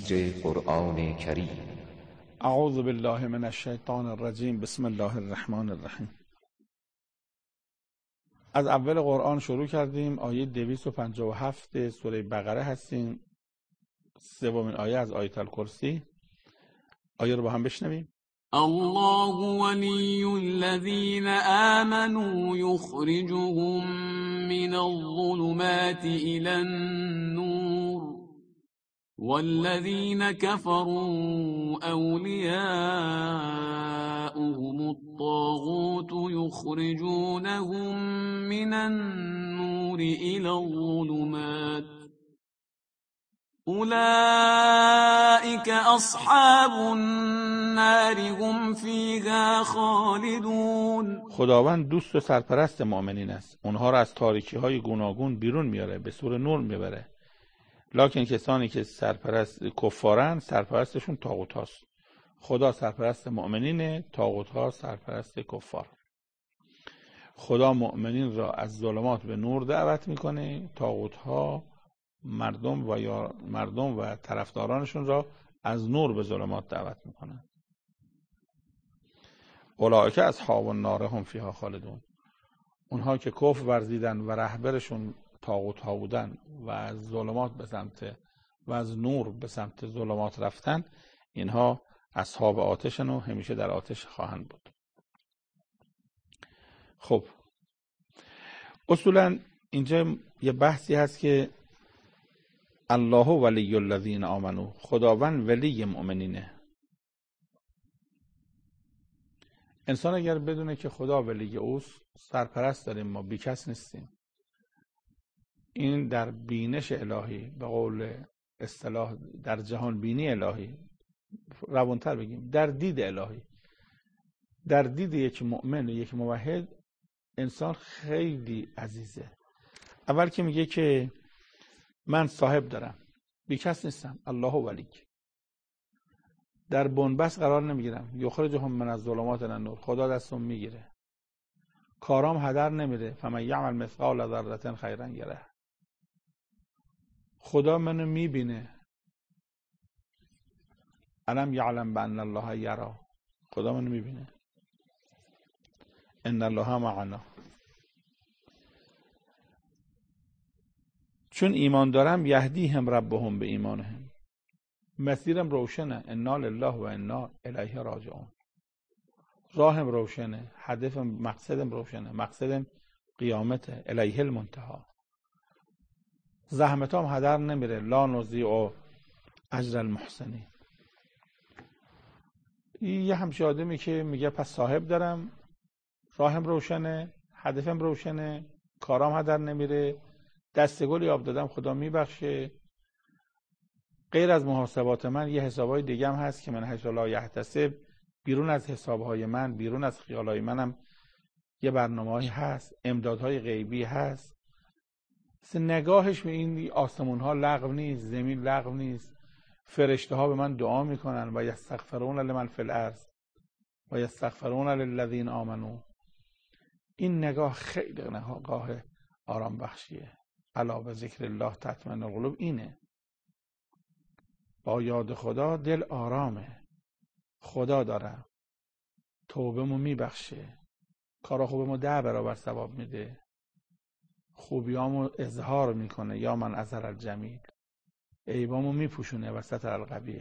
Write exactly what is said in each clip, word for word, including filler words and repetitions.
تفسیر قرآن کریم. اعوذ بالله من الشیطان الرجیم. بسم الله الرحمن الرحیم. از اول قرآن شروع کردیم. آیه دویست و پنجاه و هفت سوره بقره هستیم. سومین آیه از آیه الکرسی. آیه رو با هم بشنویم. الله ولي الذين آمنوا يخرجهم من الظلمات إلى النور والذين كفروا أولياؤهم الطاغوت يخرجونهم من النور إلى الظلمات أولئك أصحاب النار هم فيها خالدون. خداوند دوست و سرپرست مؤمنین است. اونها را از تاریکی های گوناگون بیرون میاره، به سور نور میبره. لکن کسانی که سرپرست کفارن، سرپرستشون طاغوت هاست. خدا سرپرست مؤمنینه، طاغوت ها سرپرست کفار. خدا مؤمنین را از ظلمات به نور دعوت میکنه، طاغوت ها مردم و یا مردم و طرفدارانشون را از نور به ظلمات دعوت میکنن. اولئک اصحاب النار هم فیها خالدون. اونها که کفر ورزیدن و رهبرشون طاغوت ها بودن و از ظلمات به سمت و از نور به سمت ظلمات رفتن، اینها اصحاب آتشن و همیشه در آتش خواهند بود. خب اصولا اینجا یه بحثی هست که الله ولی الذین آمنو، خداوند ولی مؤمنینه. انسان اگر بدونه که خدا ولی اوست، سرپرست داریم، ما بیکس نیستیم. این در بینش الهی، به قول اصطلاح در جهان بینی الهی، روانتر بگیم در دید الهی، در دید یک مؤمن، یک موحد، انسان خیلی عزیزه. اول که میگه که من صاحب دارم، بیکس نیستم، الله ولی. در بنبست قرار نمیگیرم، یخرجهم من الظلمات الی النور، خدا دستم میگیره. کارام هدر نمیره، فمن یعمل مثقال ذره خیرا یره. خدا منو میبینه. الم یعلم بان الله یری، خدا منو میبینه. ان الله معنا. چون ایمان دارم یهدیهم ربهم به ایمانهم، مسیرم روشنه. انا لله و انا الیه راجعون. راهم روشنه، هدفم، مقصدم روشنه، مقصدم قیامته، الیه المنتهی. زحمتام هدر نمیره، لا نضیع اجر المحسنین. یه همچه آدمی که میگه پس صاحب دارم، راهم روشنه، هدفم روشنه، کارام هدر نمیره، دستگلی آب دادم خدا میبخشه. غیر از محاسبات من یه حسابای دیگه هم هست که من حیث لا یحتسب، بیرون از حسابهای من، بیرون از خیالهای منم یه برنامه‌ای هست، امدادهای غیبی هست. نگاهش به این آسمون ها لغو نیست، زمین لغو نیست. فرشته ها به من دعا میکنن و یستغفرون لمن فی الارض و یستغفرون للذین آمنو. این نگاه خیلی نگاه آرام بخشیه. الا به ذکر الله تطمئن القلوب. اینه با یاد خدا دل آرامه. خدا داره توبه‌مو میبخشه، کارا خوبمو ده برابر ثواب میده، خوبیامو اظهار میکنه، یا من اظهر الجمیل، عیبامو میپوشونه و ستر القبیح.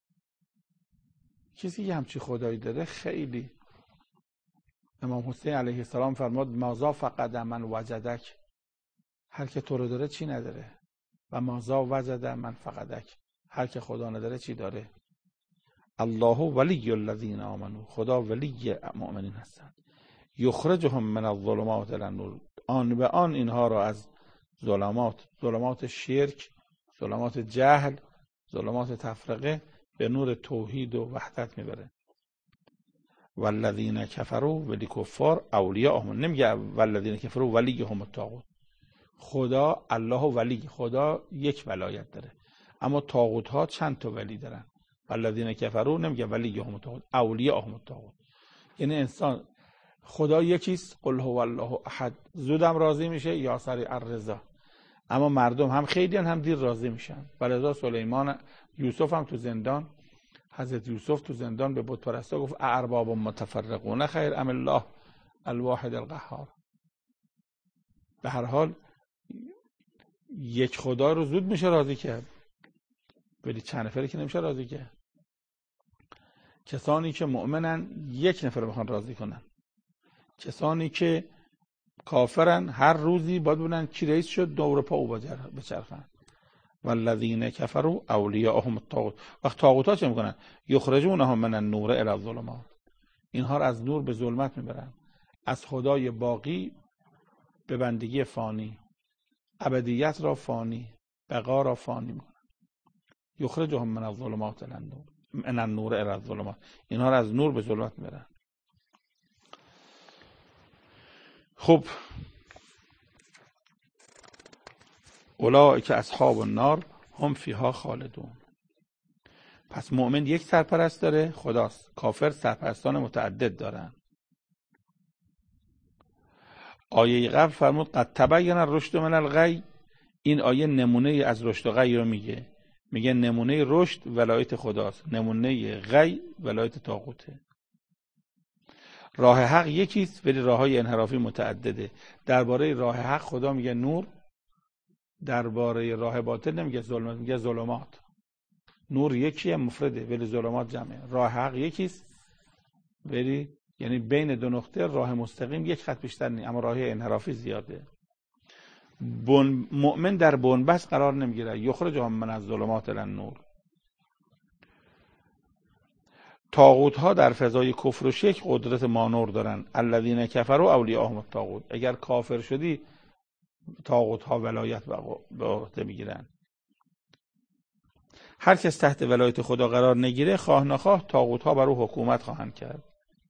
کسی که همچی خدایی داره خیلی. امام حسین علیه السلام فرمود مازا فقد من وجدک، هر که تو رو داره چی نداره، و مازا وجد من فقدک، هر که خدا نداره چی داره. الله ولی الذین آمنو، خدا ولی مؤمنین هستند. یخرجهم من الظلمات الی النور، آن به آن اینها را از ظلمات، ظلمات شرک، ظلمات جهل، ظلمات تفرقه، به نور توحید و وحدت میبره. والذین کفروا، ولی کفار، اولیاءهم. نمیگه والذین کفروا ولیهم الطاغوت. خدا الله ولی، خدا یک ولایت داره، اما طاغوت ها چند تا ولی دارن. والذین کفروا نمیگه ولیهم الطاغوت، اولیاءهم الطاغوت. یعنی انسان خدا یکیست، قل هو الله احد، زودم راضی میشه یا سریع الرضا. اما مردم هم خیلی هم دیر راضی میشن. ولذا سلیمان یوسف هم تو زندان، حضرت یوسف تو زندان به بت پرستا گفت ارباب متفرقون خیر ام الله الواحد القهار. به هر حال یک خدا رو زود میشه راضی کرد، ولی چند نفره که نمیشه راضی کرد. کسانی که مؤمنن یک نفر بخوان راضی کنن، کسانی که کافرن هر روزی باید ببینن کی رئیس شد دور پا او بچرخن. والذین کفروا اولیاءهم الطاغوت. وقت طاغوت‌ها چه میکنن؟ یخرجونهم من النور الی الظلمات. اینها رو از نور به ظلمت میبرن، از خدای باقی به بندگی فانی، ابدیت را فانی، بقا را فانی میکنن. یخرجهم من الظلمات الی النور، من النور الی الظلمات. اینها رو از نور به ظلمت میبرن. خب اولئک اصحاب النار هم فیها خالدون. پس مؤمن یک سرپرست داره، خداست. کافر سرپرستان متعدد دارن. آیه قبل فرمود قد تبین الرشد من الغی. این آیه نمونه از رشد و غی رو میگه. میگه نمونه رشد ولایت خداست، نمونه غی ولایت طاغوته. راه حق یکیست ولی راههای انحرافی متعدده. درباره راه حق خدا میگه نور، درباره راه باطل نمیگه ظلمات، میگه ظلمات. نور یکیه مفرده ولی ظلمات جمعه. راه حق یکیست ولی یعنی بین دو نقطه راه مستقیم یک خط بیشتر نیست، اما راه انحرافی زیاده. بن... مؤمن در بنبست قرار نمیگیره. یخرجهم من الظلمات الی النور. طاغوت ها در فضای کفر و شرک قدرت مانور دارن. الذین کفروا اولیاءهم الطاغوت. اگر کافر شدی طاغوت ها ولایت به عهده میگیرن. هر کس تحت ولایت خدا قرار نگیره خواه نخواه طاغوت ها بر او حکومت خواهند کرد.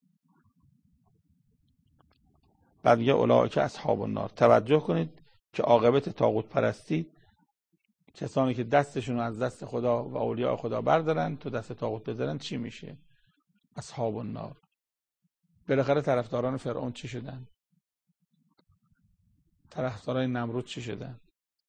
بعد میگه اولئک اصحاب النار. توجه کنید که عاقبت طاغوت پرستی، کسانی که دستشون از دست خدا و اولیاء خدا بردارن تو دست طاغوت بذارن، چی میشه؟ اصحاب النار. بالاخره طرفداران فرعون چی شدن؟ طرفداران نمرود چی شدن؟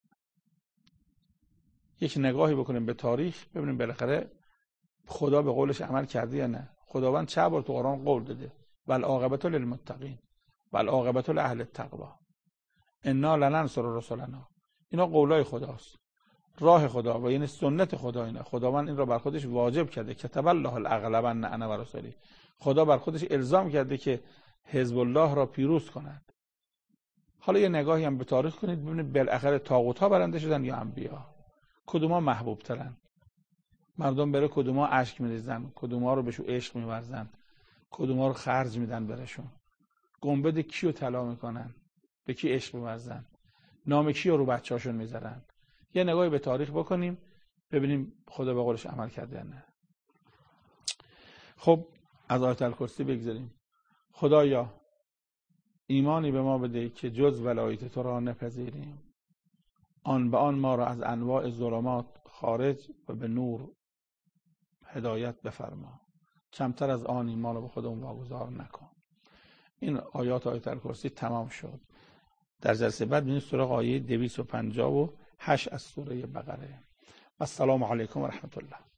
یک نگاهی بکنیم به تاریخ ببینیم بالاخره خدا به قولش عمل کرده یا نه. خداوند چه بار تو قرآن قول داده والعاقبة للمتقین والعاقبة لأهل التقوی انا لننصر رسلنا. اینا قولای خداست، راه خدا و یعنی سنت خدا. اینا خداوند این را بر خودش واجب کرده. کتب الله الاغلبن انا و رسولی. خدا بر خودش الزام کرده که حزب الله را پیروز کند. حالا یه نگاهی هم به تاریخ کنید ببینید بالاخره طاغوت ها برنده شدن یا انبیا؟ کدوما محبوب ترن؟ مردم بره کدوما اشک میریزن، کدوما رو بهشون عشق میورزن، کدوما رو خرج میدن برشون. گنبد کیو طلا میکنن، به کی عشق میورزن، نام کیو رو بچه‌هاشون میذارن. یه نگاهی به تاریخ بکنیم ببینیم خدا به قولش عمل کرده یا نه. خب از آیت الکرسی بگذاریم. خدایا ایمانی به ما بده که جز ولایت تو را نپذیریم، آن به آن ما را از انواع ظلمات خارج و به نور هدایت بفرما. کمتر از آن ما را به خودمون واگذار نکن. این آیات آیت الکرسی تمام شد. در جلسه بعد میریم سراغ آیه دویست و پنجاه و هشت از سوره بقره. السلام علیکم و رحمت الله.